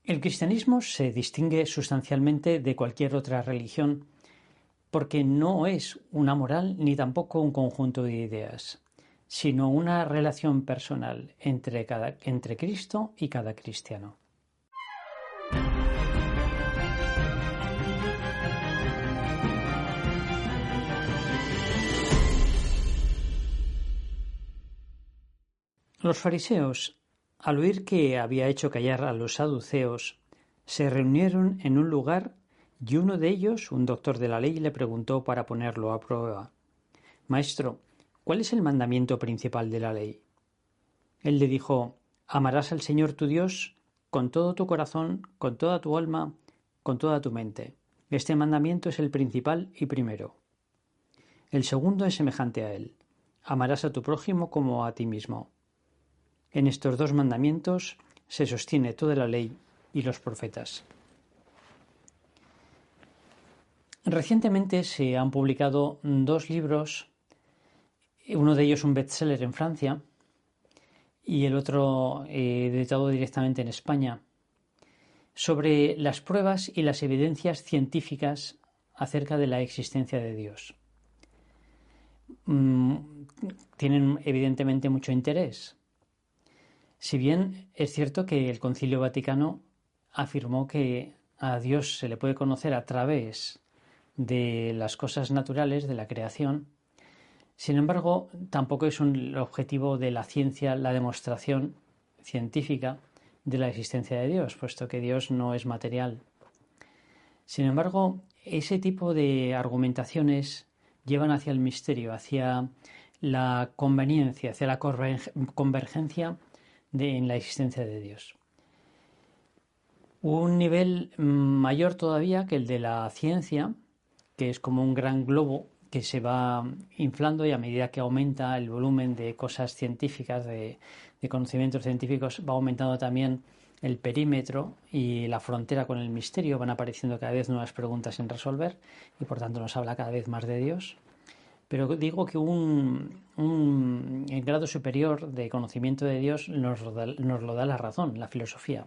El cristianismo se distingue sustancialmente de cualquier otra religión porque no es una moral ni tampoco un conjunto de ideas, sino una relación personal entre Cristo y cada cristiano. Los fariseos, al oír que había hecho callar a los saduceos, se reunieron en un lugar y uno de ellos, un doctor de la ley, le preguntó para ponerlo a prueba: «Maestro, ¿cuál es el mandamiento principal de la ley?» Él le dijo: «Amarás al Señor tu Dios con todo tu corazón, con toda tu alma, con toda tu mente. Este mandamiento es el principal y primero. El segundo es semejante a él: amarás a tu prójimo como a ti mismo. En estos dos mandamientos se sostiene toda la ley y los profetas». Recientemente se han publicado dos libros, uno de ellos un bestseller en Francia y el otro editado directamente en España, sobre las pruebas y las evidencias científicas acerca de la existencia de Dios. Tienen evidentemente mucho interés. Si bien es cierto que el Concilio Vaticano afirmó que a Dios se le puede conocer a través de las cosas naturales, de la creación, sin embargo, tampoco es el objetivo de la ciencia la demostración científica de la existencia de Dios, puesto que Dios no es material. Sin embargo, ese tipo de argumentaciones llevan hacia el misterio, hacia la conveniencia, hacia la convergencia en la existencia de Dios. Un nivel mayor todavía que el de la ciencia, que es como un gran globo que se va inflando y a medida que aumenta el volumen de cosas científicas, de conocimientos científicos, va aumentando también el perímetro y la frontera con el misterio, van apareciendo cada vez nuevas preguntas sin resolver y por tanto nos habla cada vez más de Dios. Pero digo que un grado superior de conocimiento de Dios nos lo da la razón, la filosofía,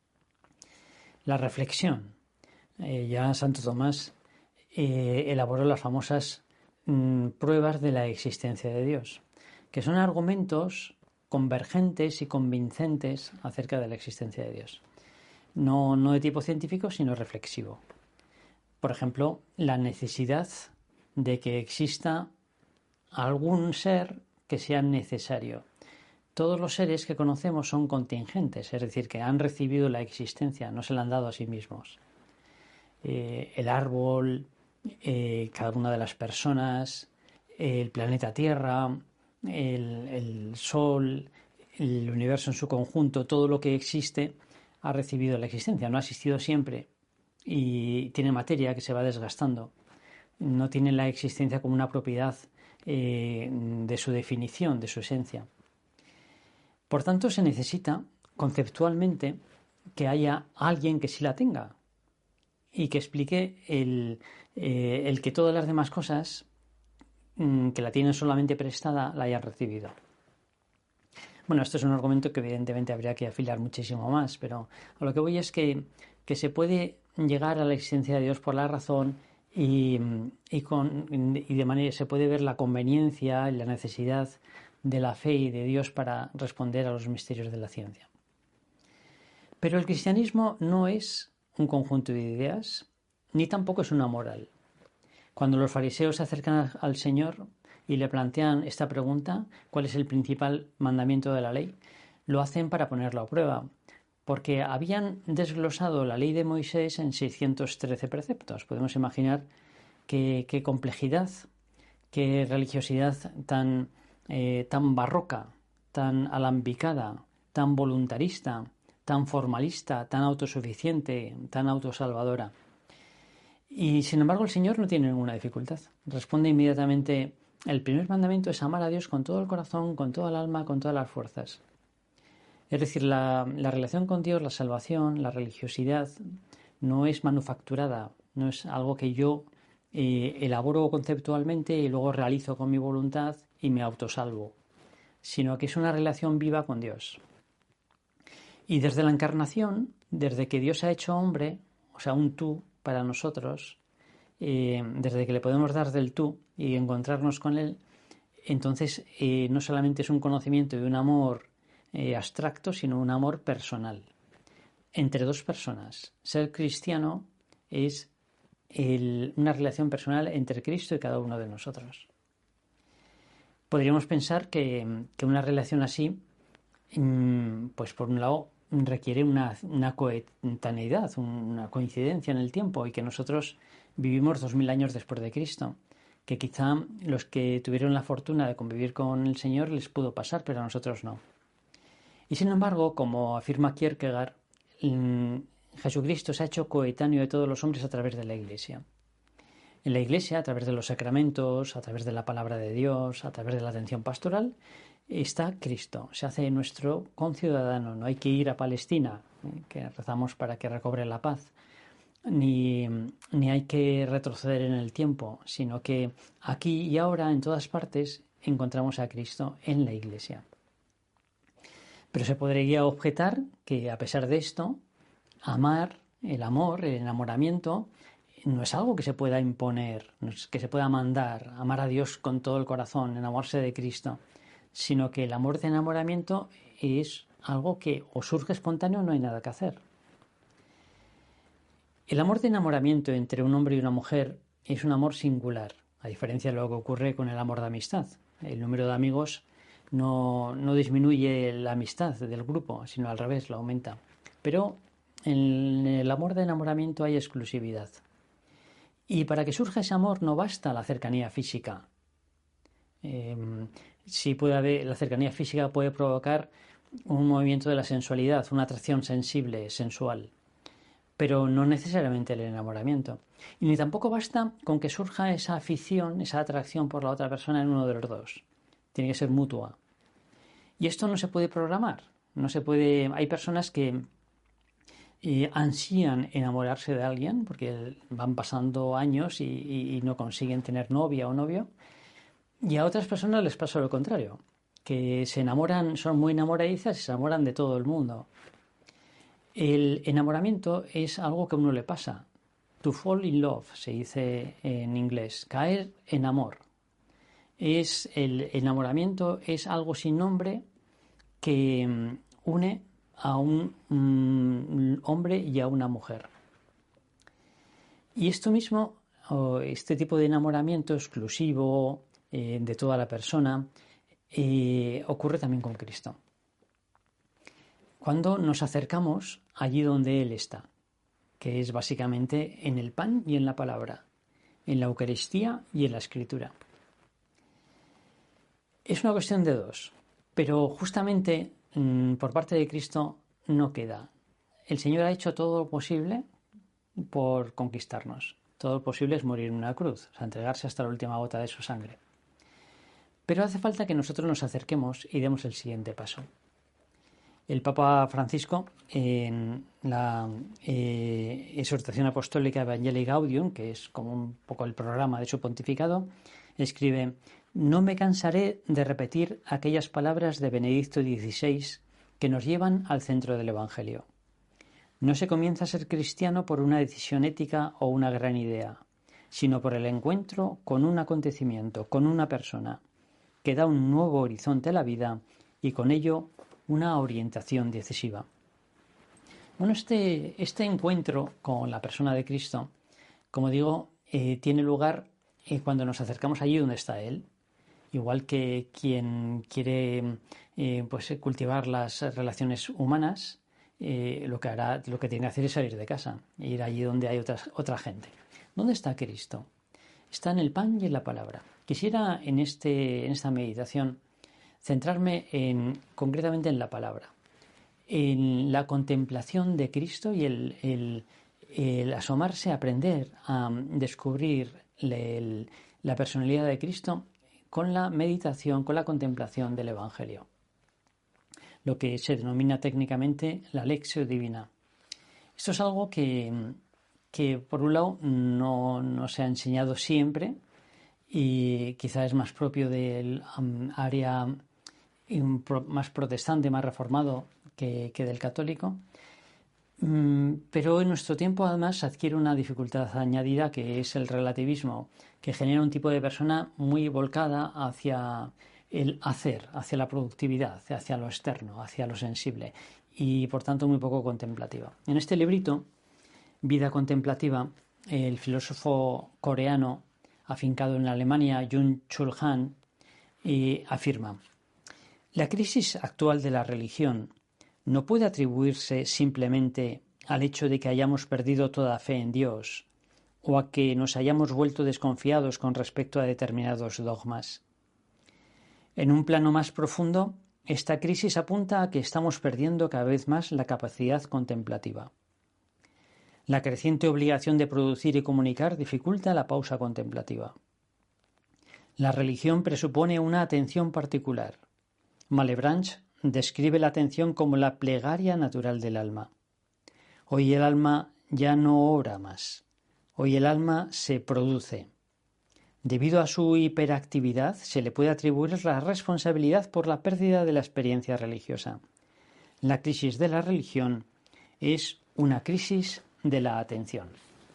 la reflexión. Ya Santo Tomás elaboró las famosas pruebas de la existencia de Dios, que son argumentos convergentes y convincentes acerca de la existencia de Dios. No de tipo científico, sino reflexivo. Por ejemplo, la necesidad de que exista algún ser que sea necesario. Todos los seres que conocemos son contingentes, es decir, que han recibido la existencia, no se la han dado a sí mismos. El árbol, cada una de las personas, el planeta Tierra, el Sol, el universo en su conjunto, todo lo que existe ha recibido la existencia, no ha existido siempre y tiene materia que se va desgastando. No tiene la existencia como una propiedad de su definición, de su esencia. Por tanto, se necesita conceptualmente que haya alguien que sí la tenga y que explique el que todas las demás cosas que la tienen solamente prestada la hayan recibido. Bueno, esto es un argumento que evidentemente habría que afilar muchísimo más, pero a lo que voy es que se puede llegar a la existencia de Dios por la razón y de manera se puede ver la conveniencia y la necesidad de la fe y de Dios para responder a los misterios de la ciencia. Pero el cristianismo no es un conjunto de ideas, ni tampoco es una moral. Cuando los fariseos se acercan al Señor y le plantean esta pregunta, ¿cuál es el principal mandamiento de la ley?, lo hacen para ponerlo a prueba, porque habían desglosado la ley de Moisés en 613 preceptos. Podemos imaginar qué complejidad, qué religiosidad tan barroca, tan alambicada, tan voluntarista, tan formalista, tan autosuficiente, tan autosalvadora. Y sin embargo el Señor no tiene ninguna dificultad. Responde inmediatamente: el primer mandamiento es amar a Dios con todo el corazón, con toda el alma, con todas las fuerzas. Es decir, la relación con Dios, la salvación, la religiosidad no es manufacturada, no es algo que yo elaboro conceptualmente y luego realizo con mi voluntad y me autosalvo, sino que es una relación viva con Dios. Y desde la encarnación, desde que Dios se ha hecho hombre, o sea, un tú para nosotros, desde que le podemos dar del tú y encontrarnos con él, entonces no solamente es un conocimiento y un amor abstracto, sino un amor personal entre dos personas. Ser cristiano es una relación personal entre Cristo y cada uno de nosotros. Podríamos pensar que una relación así, pues por un lado, requiere una coetaneidad, una coincidencia en el tiempo, y que nosotros vivimos 2000 años después de Cristo, que quizá los que tuvieron la fortuna de convivir con el Señor les pudo pasar, pero a nosotros no. Y sin embargo, como afirma Kierkegaard, Jesucristo se ha hecho coetáneo de todos los hombres a través de la Iglesia. En la Iglesia, a través de los sacramentos, a través de la palabra de Dios, a través de la atención pastoral, está Cristo, se hace nuestro conciudadano. No hay que ir a Palestina, que rezamos para que recobre la paz, ni hay que retroceder en el tiempo, sino que aquí y ahora, en todas partes, encontramos a Cristo en la Iglesia. Pero se podría objetar que, a pesar de esto, amar, el amor, el enamoramiento, no es algo que se pueda imponer, no es que se pueda mandar, amar a Dios con todo el corazón, enamorarse de Cristo, sino que el amor de enamoramiento es algo que o surge espontáneo o no hay nada que hacer. El amor de enamoramiento entre un hombre y una mujer es un amor singular, a diferencia de lo que ocurre con el amor de amistad. El número de amigos no disminuye la amistad del grupo, sino al revés, lo aumenta. Pero en el amor de enamoramiento hay exclusividad. Y para que surja ese amor no basta la cercanía física. Sí puede haber, la cercanía física puede provocar un movimiento de la sensualidad, una atracción sensible, sensual, pero no necesariamente el enamoramiento. Y ni tampoco basta con que surja esa afición, esa atracción por la otra persona en uno de los dos. Tiene que ser mutua. Y esto no se puede programar. No se puede. Hay personas que ansían enamorarse de alguien porque van pasando años y no consiguen tener novia o novio. Y a otras personas les pasa lo contrario, que se enamoran, son muy enamoradizas y se enamoran de todo el mundo. El enamoramiento es algo que a uno le pasa. To fall in love, se dice en inglés, caer en amor. El enamoramiento es algo sin nombre que une a un hombre y a una mujer. Y esto mismo, este tipo de enamoramiento exclusivo de toda la persona, ocurre también con Cristo. Cuando nos acercamos allí donde Él está, que es básicamente en el pan y en la palabra, en la Eucaristía y en la Escritura. Es una cuestión de dos, pero justamente por parte de Cristo no queda. El Señor ha hecho todo lo posible por conquistarnos. Todo lo posible es morir en una cruz, o sea, entregarse hasta la última gota de su sangre. Pero hace falta que nosotros nos acerquemos y demos el siguiente paso. El Papa Francisco, en la exhortación apostólica Evangelii Gaudium, que es como un poco el programa de su pontificado, escribe: no me cansaré de repetir aquellas palabras de Benedicto XVI que nos llevan al centro del Evangelio. No se comienza a ser cristiano por una decisión ética o una gran idea, sino por el encuentro con un acontecimiento, con una persona, que da un nuevo horizonte a la vida y con ello una orientación decisiva. Bueno, este encuentro con la persona de Cristo, como digo, tiene lugar cuando nos acercamos allí donde está Él. Igual que quien quiere cultivar las relaciones humanas, lo que tiene que hacer es salir de casa, e ir allí donde hay otra gente. ¿Dónde está Cristo? Está en el pan y en la palabra. Quisiera en esta meditación centrarme concretamente en la palabra, en la contemplación de Cristo y el asomarse, aprender a descubrir la personalidad de Cristo con la meditación, con la contemplación del Evangelio, lo que se denomina técnicamente la Lectio Divina. Esto es algo que por un lado no se ha enseñado siempre y quizá es más propio del área más protestante, más reformado, que del católico. Pero en nuestro tiempo además adquiere una dificultad añadida, que es el relativismo, que genera un tipo de persona muy volcada hacia el hacer, hacia la productividad, hacia lo externo, hacia lo sensible, y por tanto muy poco contemplativa. En este librito, Vida contemplativa, el filósofo coreano afincado en Alemania, Jung-Chul Han, afirma: la crisis actual de la religión no puede atribuirse simplemente al hecho de que hayamos perdido toda fe en Dios o a que nos hayamos vuelto desconfiados con respecto a determinados dogmas. En un plano más profundo, esta crisis apunta a que estamos perdiendo cada vez más la capacidad contemplativa. La creciente obligación de producir y comunicar dificulta la pausa contemplativa. La religión presupone una atención particular. Malebranche describe la atención como la plegaria natural del alma. Hoy el alma ya no ora más. Hoy el alma se produce. Debido a su hiperactividad, se le puede atribuir la responsabilidad por la pérdida de la experiencia religiosa. La crisis de la religión es una crisis de la atención.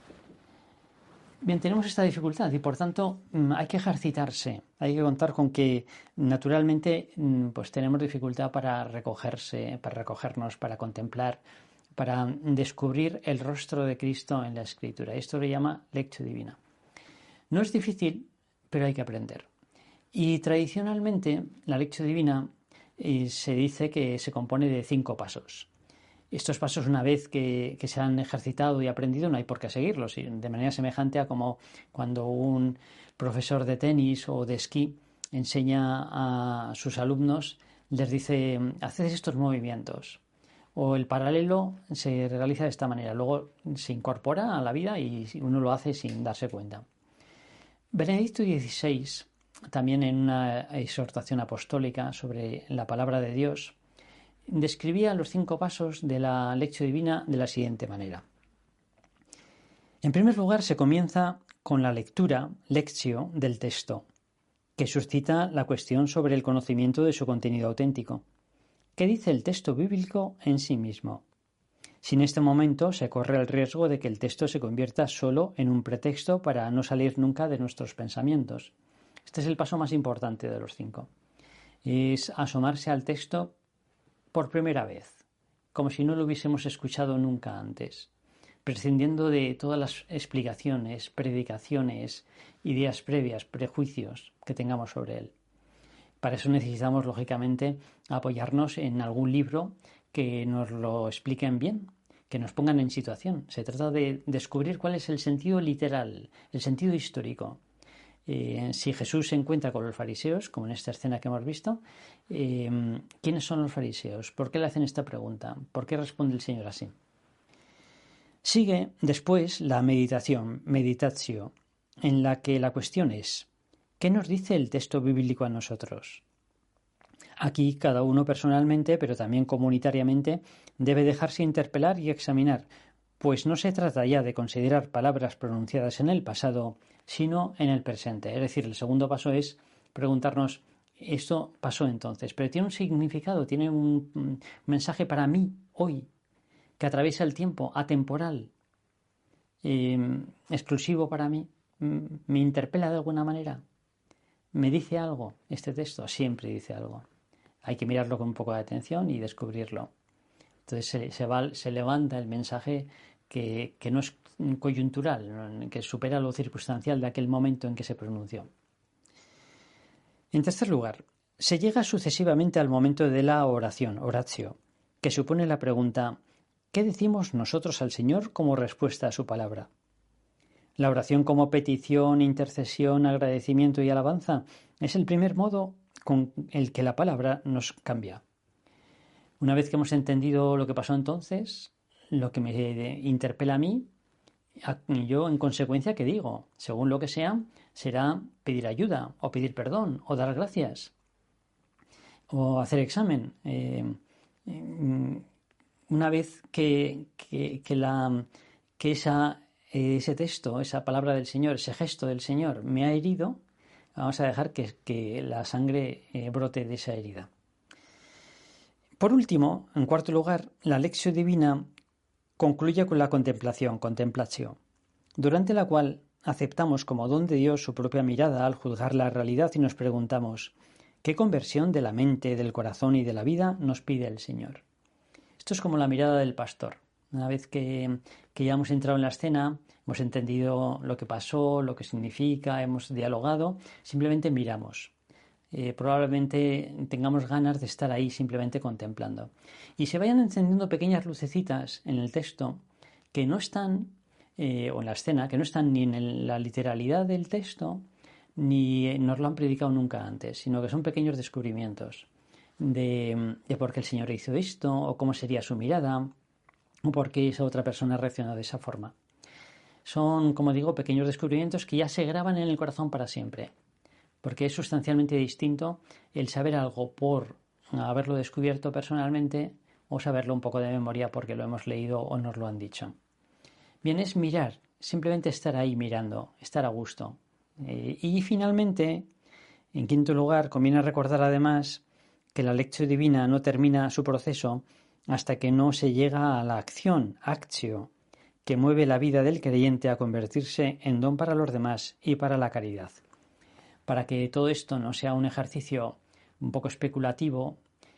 Bien, tenemos esta dificultad y por tanto hay que ejercitarse, hay que contar con que naturalmente pues tenemos dificultad para recogernos, para contemplar, para descubrir el rostro de Cristo en la Escritura. Esto se llama lectio divina. No es difícil, pero hay que aprender. Y tradicionalmente la lectio divina se dice que se compone de 5 pasos. Estos pasos, una vez que se han ejercitado y aprendido, no hay por qué seguirlos, de manera semejante a como cuando un profesor de tenis o de esquí enseña a sus alumnos, les dice: haced estos movimientos, o el paralelo se realiza de esta manera, luego se incorpora a la vida y uno lo hace sin darse cuenta. Benedicto XVI, también en una exhortación apostólica sobre la palabra de Dios, describía los 5 pasos de la lectio divina de la siguiente manera. En primer lugar, se comienza con la lectura, lectio, del texto, que suscita la cuestión sobre el conocimiento de su contenido auténtico. ¿Qué dice el texto bíblico en sí mismo? Sin este momento se corre el riesgo de que el texto se convierta solo en un pretexto para no salir nunca de nuestros pensamientos. Este es el paso más importante de los 5. Es asomarse al texto por primera vez, como si no lo hubiésemos escuchado nunca antes, prescindiendo de todas las explicaciones, predicaciones, ideas previas, prejuicios que tengamos sobre él. Para eso necesitamos, lógicamente, apoyarnos en algún libro que nos lo expliquen bien, que nos pongan en situación. Se trata de descubrir cuál es el sentido literal, el sentido histórico. Si Jesús se encuentra con los fariseos, como en esta escena que hemos visto, ¿quiénes son los fariseos? ¿Por qué le hacen esta pregunta? ¿Por qué responde el Señor así? Sigue después la meditación, meditatio, en la que la cuestión es: ¿qué nos dice el texto bíblico a nosotros? Aquí cada uno personalmente, pero también comunitariamente, debe dejarse interpelar y examinar, pues no se trata ya de considerar palabras pronunciadas en el pasado, sino en el presente. Es decir, el segundo paso es preguntarnos: esto pasó entonces, pero tiene un significado, tiene un mensaje para mí hoy, que atraviesa el tiempo, atemporal, exclusivo para mí. ¿Me interpela de alguna manera? ¿Me dice algo este texto? Siempre dice algo. Hay que mirarlo con un poco de atención y descubrirlo. Entonces se levanta el mensaje que no es coyuntural, que supera lo circunstancial de aquel momento en que se pronunció. En tercer lugar, se llega sucesivamente al momento de la oración, oratio, que supone la pregunta: ¿qué decimos nosotros al Señor como respuesta a su palabra? La oración como petición, intercesión, agradecimiento y alabanza es el primer modo con el que la palabra nos cambia. Una vez que hemos entendido lo que pasó entonces, lo que me interpela a mí, yo en consecuencia, ¿qué digo? Según lo que sea, será pedir ayuda, o pedir perdón, o dar gracias, o hacer examen. Una vez que ese texto, esa palabra del Señor, ese gesto del Señor me ha herido, vamos a dejar que la sangre brote de esa herida. Por último, en cuarto lugar, la Lectio Divina concluye con la contemplación, contemplatio, durante la cual aceptamos como don de Dios su propia mirada al juzgar la realidad y nos preguntamos, ¿qué conversión de la mente, del corazón y de la vida nos pide el Señor? Esto es como la mirada del pastor. Una vez que ya hemos entrado en la escena, hemos entendido lo que pasó, lo que significa, hemos dialogado, simplemente miramos. Probablemente tengamos ganas de estar ahí simplemente contemplando. Y se vayan encendiendo pequeñas lucecitas en el texto que no están, o en la escena, que no están ni en la literalidad del texto, ni nos lo han predicado nunca antes, sino que son pequeños descubrimientos de por qué el Señor hizo esto, o cómo sería su mirada, o por qué esa otra persona reaccionó de esa forma. Son, como digo, pequeños descubrimientos que ya se graban en el corazón para siempre, porque es sustancialmente distinto el saber algo por haberlo descubierto personalmente o saberlo un poco de memoria porque lo hemos leído o nos lo han dicho. Bien, es mirar, simplemente estar ahí mirando, estar a gusto. Y finalmente, en quinto lugar, conviene recordar además que la Lectio Divina no termina su proceso hasta que no se llega a la acción, actio, que mueve la vida del creyente a convertirse en don para los demás y para la caridad. Para que todo esto no sea un ejercicio un poco especulativo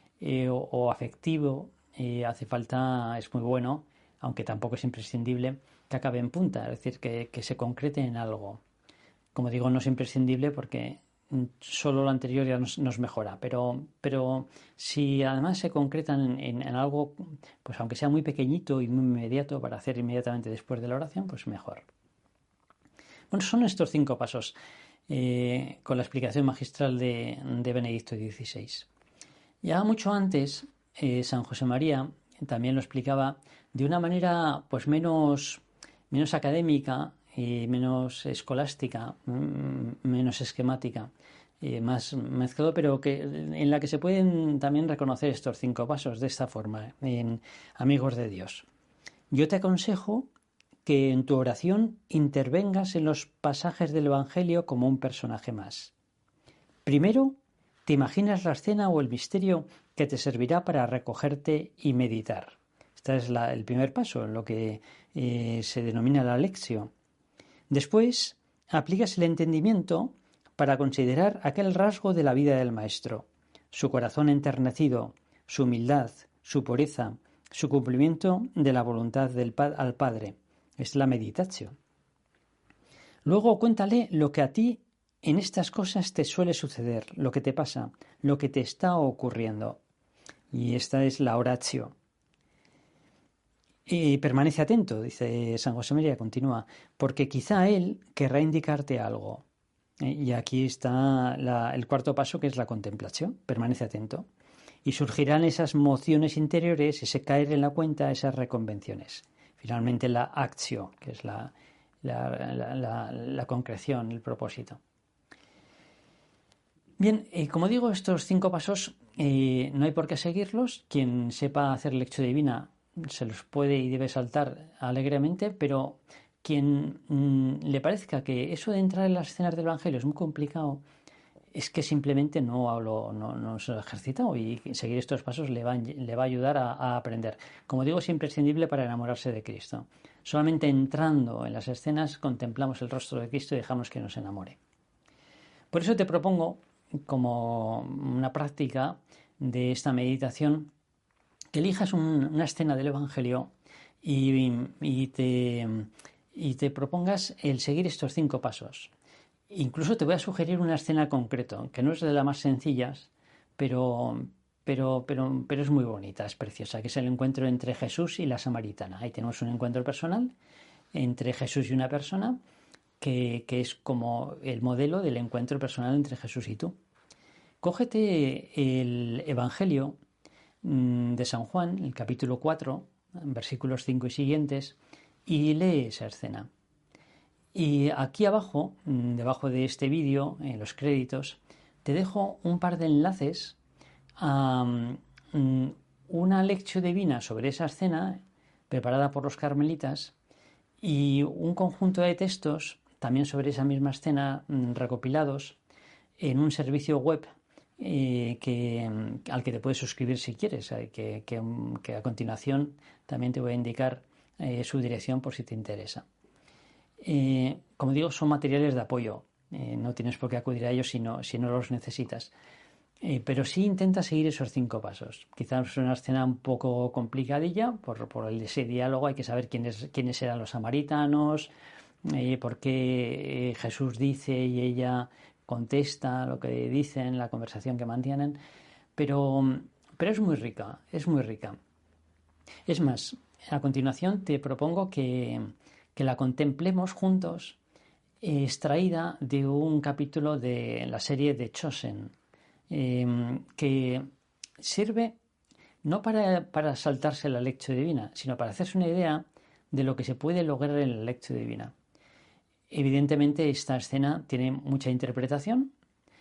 o afectivo, hace falta, es muy bueno, aunque tampoco es imprescindible, que acabe en punta, es decir, que se concrete en algo. Como digo, no es imprescindible porque solo lo anterior ya nos mejora, pero si además se concretan en algo, pues aunque sea muy pequeñito y muy inmediato para hacer inmediatamente después de la oración, pues mejor. Bueno, son estos 5 pasos con la explicación magistral de Benedicto XVI. Ya mucho antes, San José María también lo explicaba de una manera pues menos académica y menos escolástica, menos esquemática, más mezclado, pero en la que se pueden también reconocer estos 5 pasos de esta forma, en Amigos de Dios. Yo te aconsejo que en tu oración intervengas en los pasajes del Evangelio como un personaje más. Primero, te imaginas la escena o el misterio que te servirá para recogerte y meditar. Este es el primer paso, lo que se denomina la lección. Después, aplicas el entendimiento para considerar aquel rasgo de la vida del Maestro, su corazón enternecido, su humildad, su pureza, su cumplimiento de la voluntad al Padre. Es la meditación. Luego cuéntale lo que a ti en estas cosas te suele suceder, lo que te pasa, lo que te está ocurriendo. Y esta es la oratio. Y permanece atento, dice San José María, continúa, porque quizá él querrá indicarte algo. Y aquí está el cuarto paso, que es la contemplación. Permanece atento. Y surgirán esas mociones interiores, ese caer en la cuenta, esas reconvenciones. Finalmente la actio, que es la concreción, el propósito. Bien, como digo, estos 5 pasos no hay por qué seguirlos. Quien sepa hacer lectio divina se los puede y debe saltar alegremente, pero quien le parezca que eso de entrar en las escenas del Evangelio es muy complicado, es que simplemente no se lo ha ejercitado, y seguir estos pasos le va a ayudar a aprender. Como digo, es imprescindible para enamorarse de Cristo. Solamente entrando en las escenas contemplamos el rostro de Cristo y dejamos que nos enamore. Por eso te propongo, como una práctica de esta meditación, que elijas una escena del Evangelio y te propongas el seguir estos 5 pasos. Incluso te voy a sugerir una escena concreta, que no es de las más sencillas, pero es muy bonita, es preciosa, que es el encuentro entre Jesús y la samaritana. Ahí tenemos un encuentro personal entre Jesús y una persona que es como el modelo del encuentro personal entre Jesús y tú. Cógete el Evangelio de San Juan, el capítulo 4, versículos 5 y siguientes, y lee esa escena. Y aquí abajo, debajo de este vídeo, en los créditos, te dejo un par de enlaces a una lectio divina sobre esa escena preparada por los carmelitas y un conjunto de textos también sobre esa misma escena recopilados en un servicio web al que te puedes suscribir si quieres, que a continuación también te voy a indicar su dirección por si te interesa. Como digo, son materiales de apoyo, no tienes por qué acudir a ellos si no los necesitas. Pero sí intenta seguir esos 5 pasos. Quizás es una escena un poco complicadilla por ese diálogo. Hay que saber quiénes eran los samaritanos, por qué Jesús dice y ella contesta lo que dicen, la conversación que mantienen. Pero es muy rica, es muy rica. Es más, a continuación te propongo que la contemplemos juntos, extraída de un capítulo de la serie The Chosen, que sirve no para saltarse la lección divina, sino para hacerse una idea de lo que se puede lograr en la lección divina. Evidentemente esta escena tiene mucha interpretación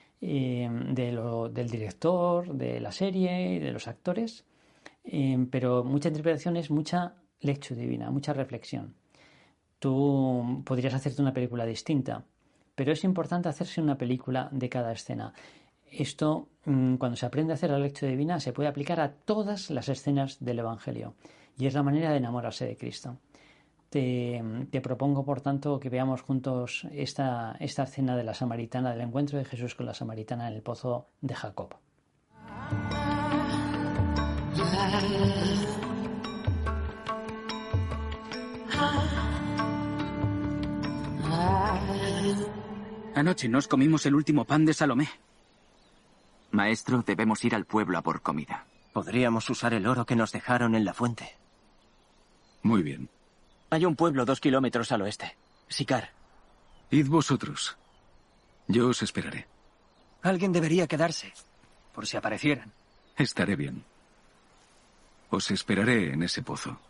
del director, de la serie y de los actores, pero mucha interpretación es mucha lección divina, mucha reflexión. Tú podrías hacerte una película distinta, pero es importante hacerse una película de cada escena. Esto, cuando se aprende a hacer la lección divina, se puede aplicar a todas las escenas del Evangelio y es la manera de enamorarse de Cristo. Te propongo, por tanto, que veamos juntos esta escena de la samaritana, del encuentro de Jesús con la samaritana en el pozo de Jacob. Anoche nos comimos el último pan de Salomé. Maestro, debemos ir al pueblo a por comida. Podríamos usar el oro que nos dejaron en la fuente. Muy bien. Hay un pueblo 2 kilómetros al oeste. Sicar. Id vosotros. Yo os esperaré. Alguien debería quedarse, por si aparecieran. Estaré bien. Os esperaré en ese pozo.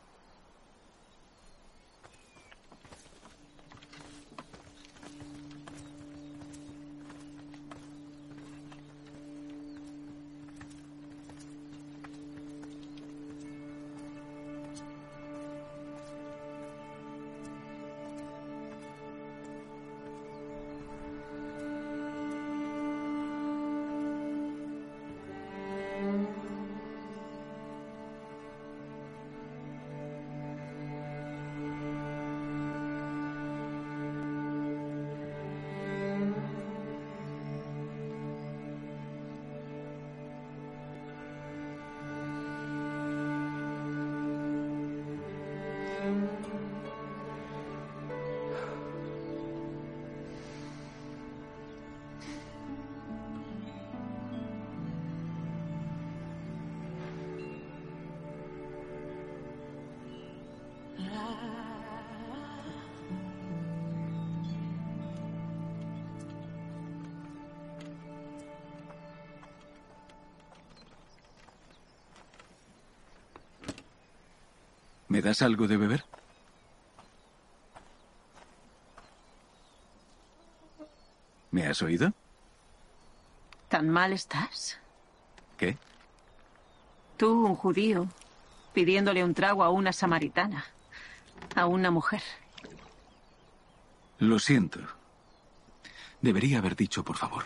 ¿Me das algo de beber? ¿Me has oído? ¿Tan mal estás? ¿Qué? Tú, un judío, pidiéndole un trago a una samaritana, a una mujer. Lo siento. Debería haber dicho por favor.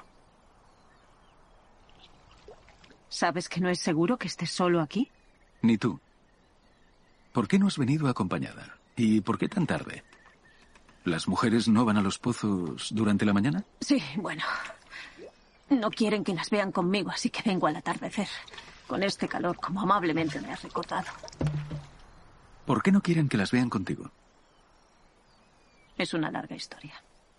¿Sabes que no es seguro que estés solo aquí? Ni tú. ¿Por qué no has venido acompañada? ¿Y por qué tan tarde? ¿Las mujeres no van a los pozos durante la mañana? Sí, bueno. No quieren que las vean conmigo, así que vengo al atardecer. Con este calor, como amablemente me has recordado. ¿Por qué no quieren que las vean contigo? Es una larga historia.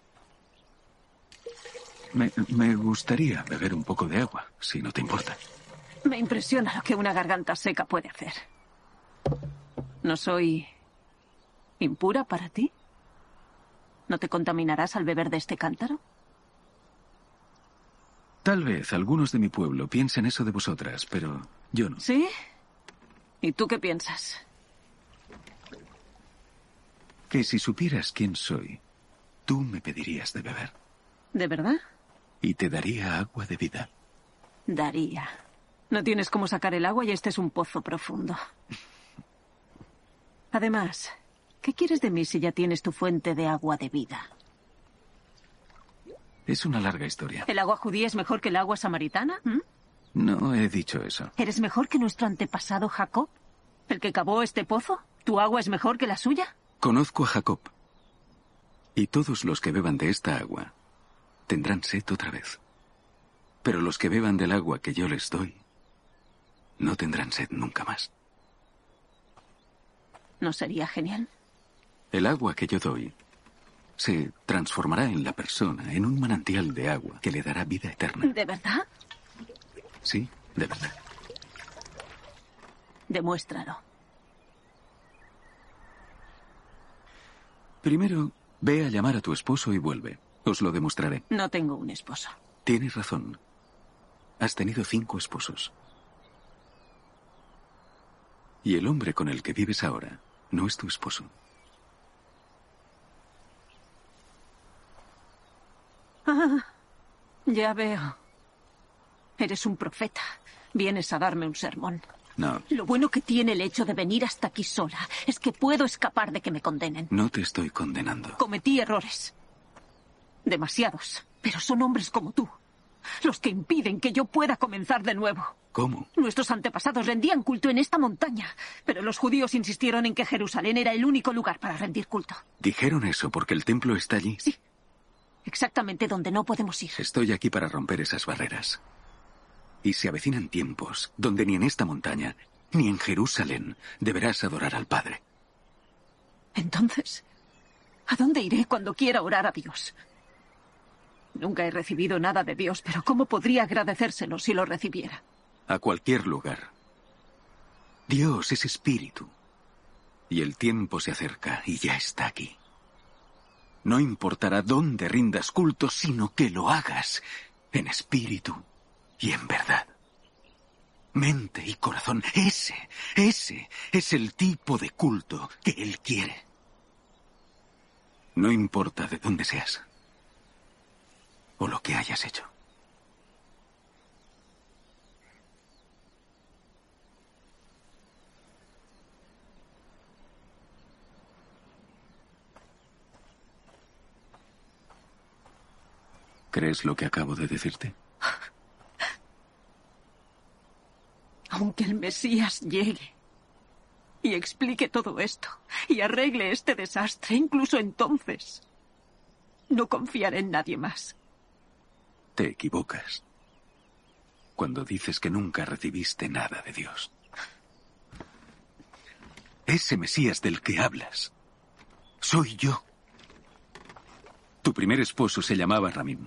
Me gustaría beber un poco de agua, si no te importa. Me impresiona lo que una garganta seca puede hacer. ¿No soy impura para ti? ¿No te contaminarás al beber de este cántaro? Tal vez algunos de mi pueblo piensen eso de vosotras, pero yo no. ¿Sí? ¿Y tú qué piensas? Que si supieras quién soy, tú me pedirías de beber. ¿De verdad? Y te daría agua de vida. Daría. No tienes cómo sacar el agua y este es un pozo profundo. Además, ¿qué quieres de mí si ya tienes tu fuente de agua de vida? Es una larga historia. ¿El agua judía es mejor que el agua samaritana? No he dicho eso. ¿Eres mejor que nuestro antepasado Jacob? ¿El que cavó este pozo? ¿Tu agua es mejor que la suya? Conozco a Jacob. Y todos los que beban de esta agua tendrán sed otra vez. Pero los que beban del agua que yo les doy no tendrán sed nunca más. ¿No sería genial? El agua que yo doy se transformará en la persona en un manantial de agua que le dará vida eterna. ¿De verdad? Sí, de verdad. Demuéstralo. Primero, ve a llamar a tu esposo y vuelve. Os lo demostraré. No tengo un esposo. Tienes razón. Has tenido 5 esposos. Y el hombre con el que vives ahora no es tu esposo. Ah, ya veo. Eres un profeta. Vienes a darme un sermón. No. Lo bueno que tiene el hecho de venir hasta aquí sola es que puedo escapar de que me condenen. No te estoy condenando. Cometí errores. Demasiados. Pero son hombres como tú. Los que impiden que yo pueda comenzar de nuevo. ¿Cómo? Nuestros antepasados rendían culto en esta montaña, pero los judíos insistieron en que Jerusalén era el único lugar para rendir culto. Dijeron eso porque el templo está allí. Sí. Exactamente donde no podemos ir. Estoy aquí para romper esas barreras. Y se avecinan tiempos donde ni en esta montaña, ni en Jerusalén, deberás adorar al Padre. Entonces, ¿a dónde iré cuando quiera orar a Dios? Nunca he recibido nada de Dios, pero ¿cómo podría agradecérselo si lo recibiera? A cualquier lugar. Dios es espíritu. Y el tiempo se acerca y ya está aquí. No importará dónde rindas culto, sino que lo hagas en espíritu y en verdad. Mente y corazón, ese es el tipo de culto que Él quiere. No importa de dónde seas o lo que hayas hecho. ¿Crees lo que acabo de decirte? Aunque el Mesías llegue y explique todo esto y arregle este desastre, incluso entonces, no confiaré en nadie más. Te equivocas cuando dices que nunca recibiste nada de Dios. Ese Mesías del que hablas soy yo. Tu primer esposo se llamaba Ramim.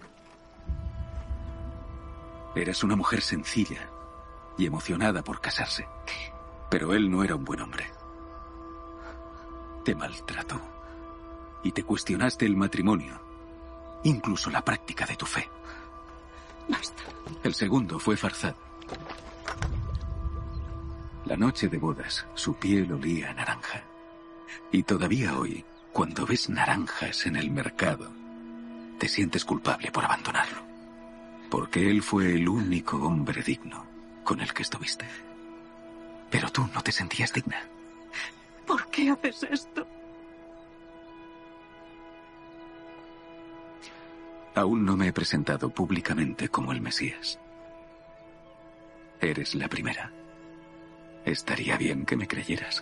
Eras una mujer sencilla y emocionada por casarse. Pero él no era un buen hombre. Te maltrató y te cuestionaste el matrimonio, incluso la práctica de tu fe. Basta. El segundo fue Farzad. La noche de bodas, su piel olía a naranja. Y todavía hoy, cuando ves naranjas en el mercado, te sientes culpable por abandonarlo. Porque él fue el único hombre digno con el que estuviste. Pero tú no te sentías digna. ¿Por qué haces esto? Aún no me he presentado públicamente como el Mesías. Eres la primera. Estaría bien que me creyeras.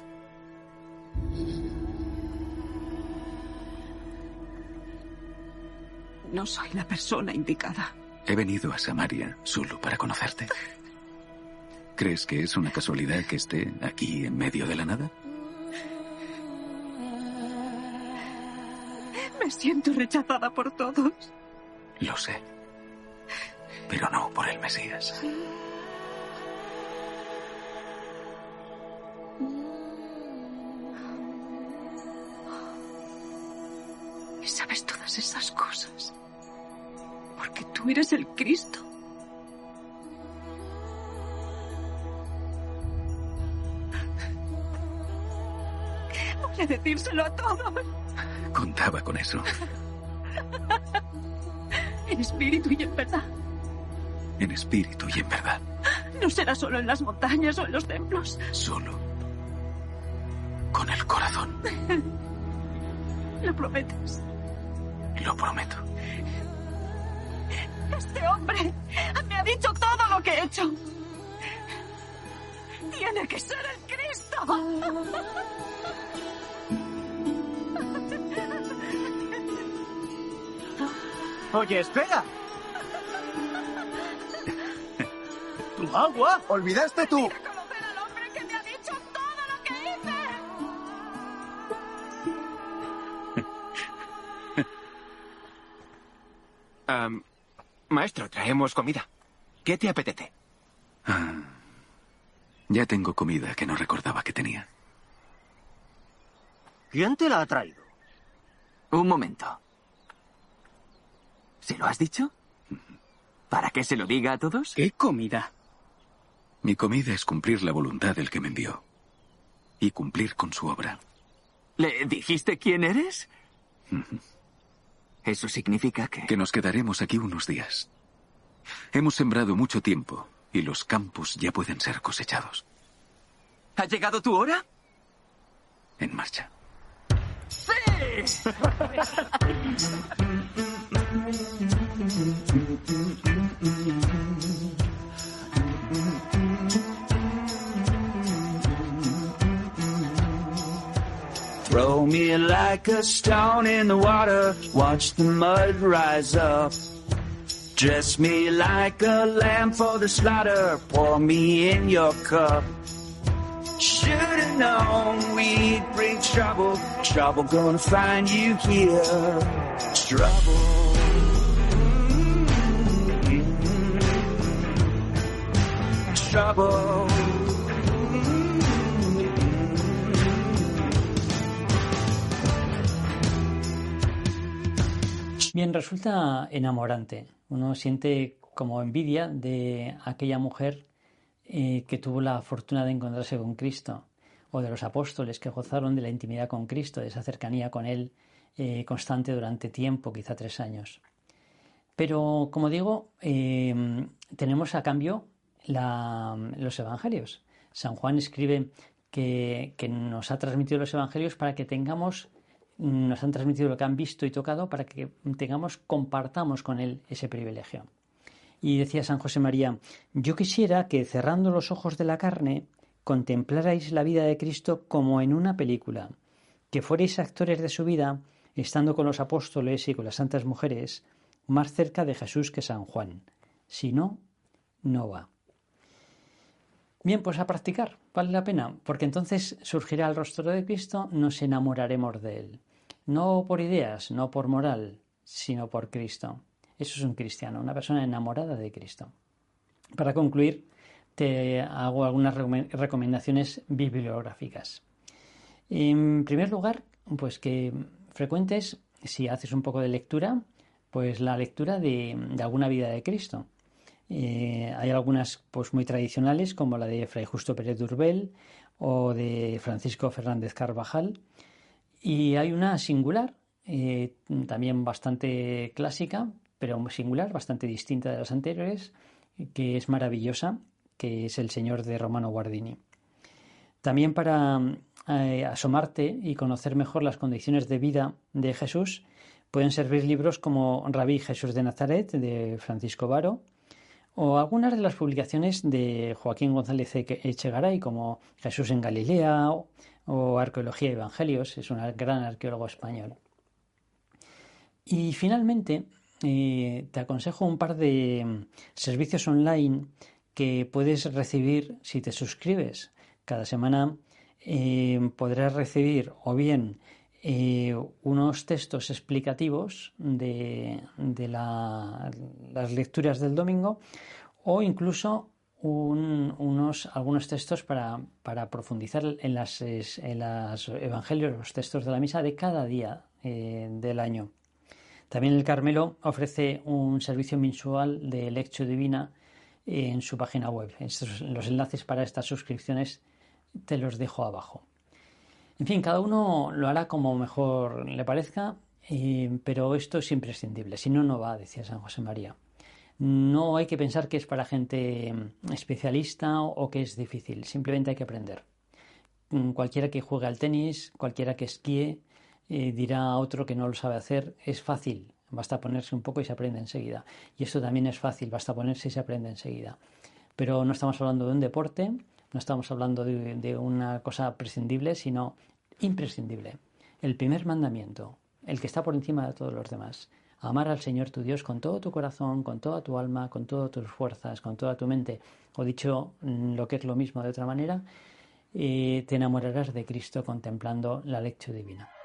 No soy la persona indicada. He venido a Samaria solo para conocerte. ¿Crees que es una casualidad que esté aquí en medio de la nada? Me siento rechazada por todos. Lo sé. Pero no por el Mesías. Y sabes todas esas cosas porque tú eres el Cristo. Voy a decírselo a todos. Contaba con eso. En espíritu y en verdad. En espíritu y en verdad. No será solo en las montañas o en los templos. Solo con el corazón. ¿Lo prometes? Lo prometo. Este hombre me ha dicho todo lo que he hecho. Tiene que ser el Cristo. Oye, espera. ¿Tu agua? ¿Olvidaste tú? Conocer al hombre que me ha dicho todo lo que hice. Maestro, traemos comida. ¿Qué te apetece? Ya tengo comida que no recordaba que tenía. ¿Quién te la ha traído? Un momento. ¿Se lo has dicho? ¿Para que se lo diga a todos? ¿Qué comida? Mi comida es cumplir la voluntad del que me envió. Y cumplir con su obra. ¿Le dijiste quién eres? Eso significa que... Que nos quedaremos aquí unos días. Hemos sembrado mucho tiempo y los campos ya pueden ser cosechados. ¿Ha llegado tu hora? En marcha. Throw me like a stone in the water, watch the mud rise up. Dress me like a lamb for the slaughter, pour me in your cup. Should've known we'd bring trouble, trouble gonna find you here. Trouble. Trouble. Bien, resulta enamorante. Uno siente como envidia de aquella mujer que tuvo la fortuna de encontrarse con Cristo, o de los apóstoles que gozaron de la intimidad con Cristo, de esa cercanía con Él constante durante tiempo, quizá 3 años. Pero, como digo, tenemos a cambio los evangelios. San Juan escribe que nos ha transmitido los evangelios para que nos han transmitido lo que han visto y tocado para que compartamos con Él ese privilegio. Y decía San José María: yo quisiera que, cerrando los ojos de la carne, contemplarais la vida de Cristo como en una película, que fuerais actores de su vida, estando con los apóstoles y con las santas mujeres, más cerca de Jesús que San Juan. Si no, no va. Bien, pues a practicar, vale la pena, porque entonces surgirá el rostro de Cristo, nos enamoraremos de Él. No por ideas, no por moral, sino por Cristo. Eso es un cristiano, una persona enamorada de Cristo. Para concluir, te hago algunas recomendaciones bibliográficas. En primer lugar, pues que frecuentes, si haces un poco de lectura, pues la lectura de alguna vida de Cristo. Hay algunas pues muy tradicionales, como la de Fray Justo Pérez de Urbel o de Francisco Fernández Carvajal, y hay una singular, también bastante clásica, pero singular, bastante distinta de las anteriores, que es maravillosa, que es El Señor, de Romano Guardini. También para asomarte y conocer mejor las condiciones de vida de Jesús, pueden servir libros como Rabí Jesús de Nazaret, de Francisco Varo, o algunas de las publicaciones de Joaquín González Echegaray, como Jesús en Galilea o Arqueología y Evangelios, es un gran arqueólogo español. Y finalmente, te aconsejo un par de servicios online que puedes recibir si te suscribes. Cada semana podrás recibir o bien unos textos explicativos de las lecturas del domingo, o incluso algunos textos para profundizar en los evangelios, los textos de la misa de cada día del año. También el Carmelo ofrece un servicio mensual de Lectio Divina en su página web. Los enlaces para estas suscripciones te los dejo abajo. En fin, cada uno lo hará como mejor le parezca, pero esto es imprescindible. Si no, no va, decía San José María. No hay que pensar que es para gente especialista o que es difícil. Simplemente hay que aprender. Cualquiera que juegue al tenis, cualquiera que esquíe, dirá a otro que no lo sabe hacer. Es fácil, basta ponerse un poco y se aprende enseguida. Y esto también es fácil, basta ponerse y se aprende enseguida. Pero no estamos hablando de un deporte, no estamos hablando de una cosa prescindible, sino imprescindible. El primer mandamiento, el que está por encima de todos los demás. Amar al Señor tu Dios con todo tu corazón, con toda tu alma, con todas tus fuerzas, con toda tu mente. O dicho lo que es lo mismo de otra manera, te enamorarás de Cristo contemplando la lectio divina.